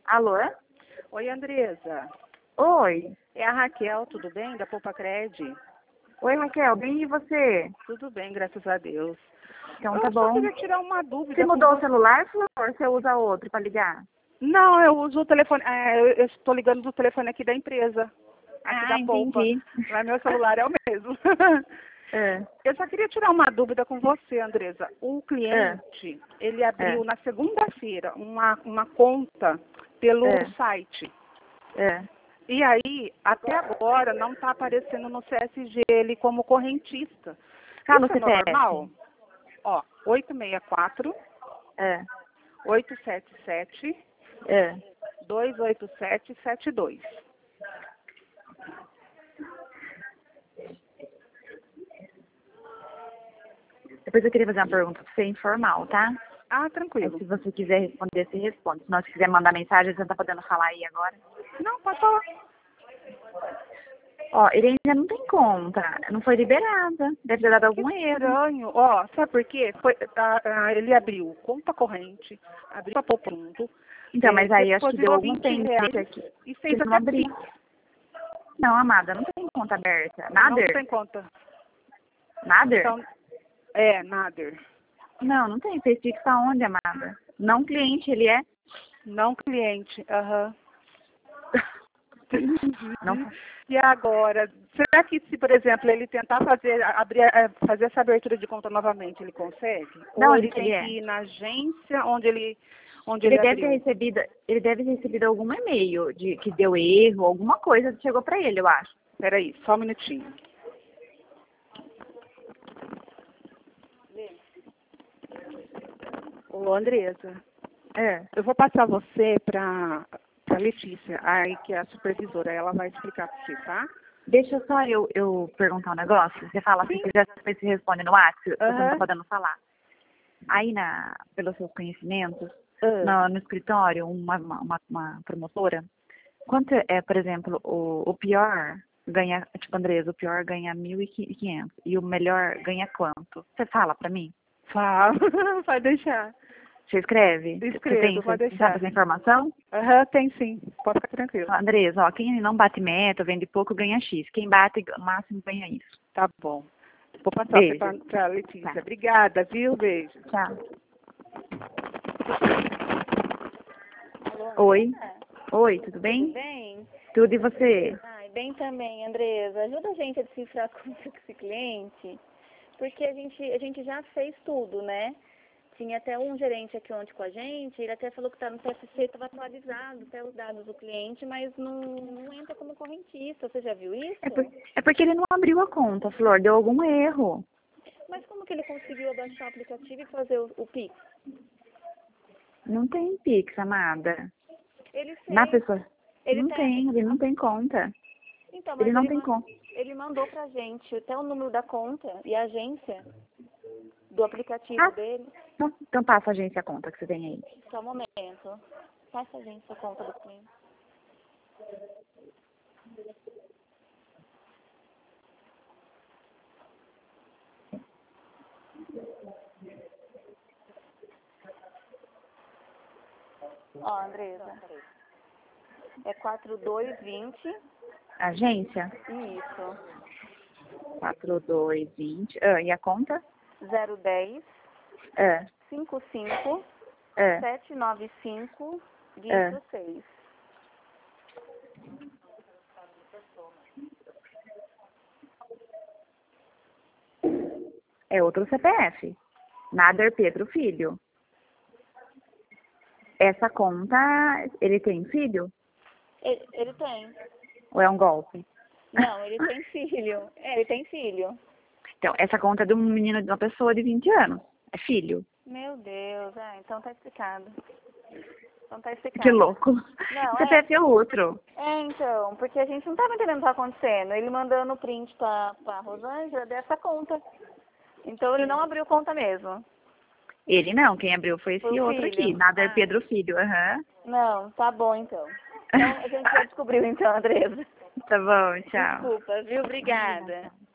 Alô? Oi, Andresa. Oi. É a Raquel, tudo bem? Da Poupa Cred? Oi, Raquel, bem e você? Tudo bem, graças a Deus. Então tá Eu só bom. queria tirar uma Você dúvida com mudou o você. celular, Flor, ou você usa outro pra ligar? Não, eu uso o telefone. Eu estou ligando do telefone aqui da empresa, aqui da Poupa. Entendi. Mas meu celular é o mesmo. É, Eu só queria tirar uma dúvida com você, Andresa. Um é, cliente, ele é, abriu na segunda-feira uma conta pelo é, site. é. E aí, até agora, não está aparecendo no CSG ele como correntista. Fala o Isso é CPF. normal? Ó, 864 É, 877 é. 28772. Depois eu queria fazer uma pergunta pra você informal, tá? Ah, Aí tranquilo. se você quiser responder, você responde. Se não, se quiser mandar mensagem, você não tá podendo falar aí agora. Não, pode falar. Ó, ele ainda não tem conta. Não foi liberada. Deve ter dado Que algum erro. estranho. Ó, sabe por quê? Ele abriu conta corrente, abriu para Poupanto, Então, mas aí acho que deu depositou algum 20 pendente reais aqui. e Que fez não até abriu. Pix. Não, amada, não tem conta aberta. Não Nader? tem conta. Nader? Então, Nader. Não, não tem. Fez Pix aonde, amada? Não cliente, ele é. Não cliente. Aham. Não. Entendi. E agora, será que se, por exemplo, ele tentar fazer essa abertura de conta novamente, ele consegue? Da Ou onde ele que ele tem é? que ir na agência onde Ele ele deve ter abriu? recebido, ele deve ter recebido algum e-mail de que deu erro, alguma coisa que chegou pra ele, eu acho. Peraí, só um minutinho. Ô, Andresa, É. eu vou passar você para Letícia, aí que é a supervisora, ela vai explicar para você, tá? Deixa só eu perguntar um negócio. Você fala assim, Sim. você já depois se responde no WhatsApp, se você não tá Aham. podendo falar. Aí, pelos seus conhecimentos, Ah, no escritório, uma promotora, quanto é, por exemplo, o pior ganha, tipo, Andresa, o pior ganha 1.500 e o melhor ganha quanto? Você fala pra mim? fala, vai deixar. Você escreve? Escrevo, Você pode sabe deixar. essa informação? Aham, tem sim, pode ficar tranquilo. Andresa, ó, quem não bate meta, vende pouco, ganha X. Quem bate, no máximo ganha isso. Tá bom. Vou passar você Beijo. para Letícia. Tá. Obrigada, viu? Beijo. Tchau. Alô, Oi. Andressa? Oi, tudo Tudo bem? bem? Tudo e você? Ai, bem também, Andresa. Ajuda a gente a decifrar a conta com esse cliente, porque a gente já fez tudo, né? Tinha até um gerente aqui ontem com a gente, ele até falou que tá no CSC, estava atualizado até os dados do cliente, mas não entra como correntista. Você já viu isso? É porque ele não abriu a conta, Flor, deu algum erro. Mas como que ele conseguiu abaixar o aplicativo e fazer o Pix? Não tem Pix, amada. Ele Na fez. pessoa. Ele Não tá. tem, ele não tem conta. Então, Ele mas não tem conta. ele mandou pra gente até o número da conta e a agência do aplicativo Ah, dele. então passa a agência a conta que você tem aí. Só um momento. Passa a agência a conta do cliente. Ó, Andresa. É 4220. Agência? Isso. 4220. Ah, e a conta? 010 É, 55 é, 795 é. dígito 6. É outro CPF. Nader Pedro Filho. Essa conta, ele tem filho? Ele tem. Ou é um golpe? Não, ele tem filho. Ele tem filho. Então, essa conta é de um menino, de uma pessoa de 20 anos. É filho. Meu Deus. Então tá explicado. Então tá explicado. Que louco. Não, O CPF é outro. então, porque a gente não tava entendendo o que tá acontecendo. Ele mandando print pra Rosângela dessa conta. Então ele não abriu conta mesmo. Ele não, quem abriu foi Foi esse o outro filho. aqui. Nader Ah, Pedro Filho, aham. não, tá bom então. Então a gente já descobriu então, Andresa. Tá bom, tchau. Desculpa, viu? Obrigada.